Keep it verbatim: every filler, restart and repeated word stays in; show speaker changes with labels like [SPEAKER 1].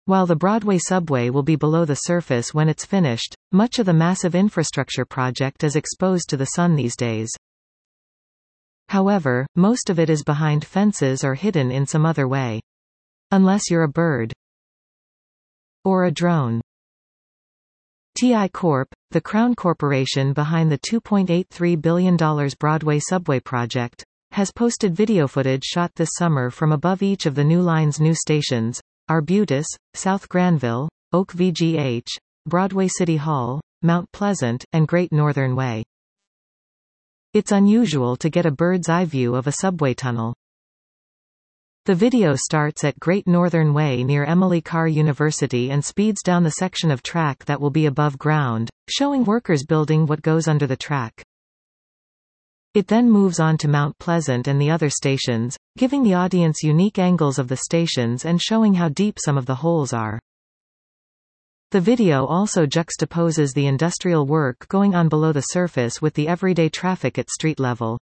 [SPEAKER 1] While the Broadway subway will be below the surface when it's finished, much of the massive infrastructure project is exposed to the sun these days. However, most of it is behind fences or hidden in some other way. Unless you're a bird. Or a drone. T I Corp, the Crown Corporation behind the two point eight three billion dollar Broadway subway project, has posted video footage shot this summer from above each of the new line's new stations: Arbutus, South Granville, Oak V G H, Broadway City Hall, Mount Pleasant, and Great Northern Way. It's unusual to get a bird's-eye view of a subway tunnel. The video starts at Great Northern Way near Emily Carr University and speeds down the section of track that will be above ground, showing workers building what goes under the track. It then moves on to Mount Pleasant and the other stations, giving the audience unique angles of the stations and showing how deep some of the holes are. The video also juxtaposes the industrial work going on below the surface with the everyday traffic at street level.